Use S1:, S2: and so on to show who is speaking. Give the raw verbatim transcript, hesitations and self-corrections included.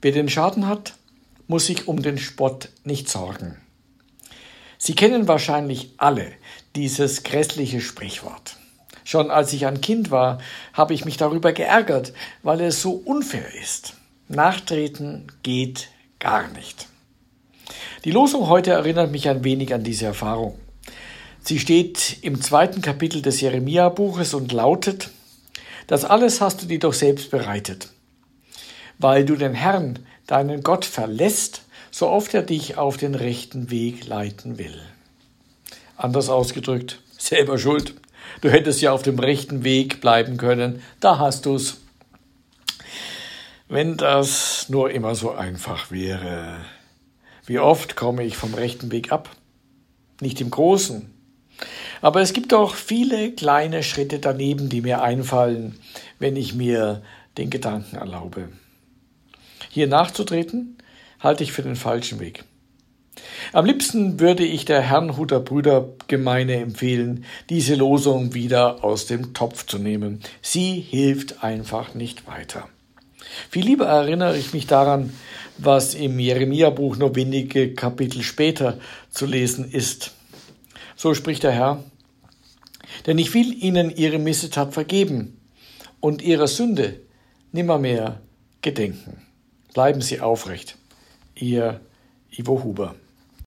S1: Wer den Schaden hat, muss sich um den Spott nicht sorgen. Sie kennen wahrscheinlich alle dieses grässliche Sprichwort. Schon als ich ein Kind war, habe ich mich darüber geärgert, weil es so unfair ist. Nachtreten geht gar nicht. Die Losung heute erinnert mich ein wenig an diese Erfahrung. Sie steht im zweiten Kapitel des Jeremia-Buches und lautet: Das alles hast du dir doch selbst bereitet, weil du den Herrn, deinen Gott, verlässt, so oft er dich auf den rechten Weg leiten will. Anders ausgedrückt, selber schuld. Du hättest ja auf dem rechten Weg bleiben können, da hast du's. Wenn das nur immer so einfach wäre. Wie oft komme ich vom rechten Weg ab? Nicht im Großen. Aber es gibt auch viele kleine Schritte daneben, die mir einfallen, wenn ich mir den Gedanken erlaube. Hier nachzutreten, halte ich für den falschen Weg. Am liebsten würde ich der Herrnhuter Brüdergemeine empfehlen, diese Losung wieder aus dem Topf zu nehmen. Sie hilft einfach nicht weiter. Viel lieber erinnere ich mich daran, was im Jeremia-Buch nur wenige Kapitel später zu lesen ist. So spricht der Herr: Denn ich will ihnen ihre Missetat vergeben und ihrer Sünde nimmermehr gedenken. Bleiben Sie aufrecht. Ihr Ivo Huber.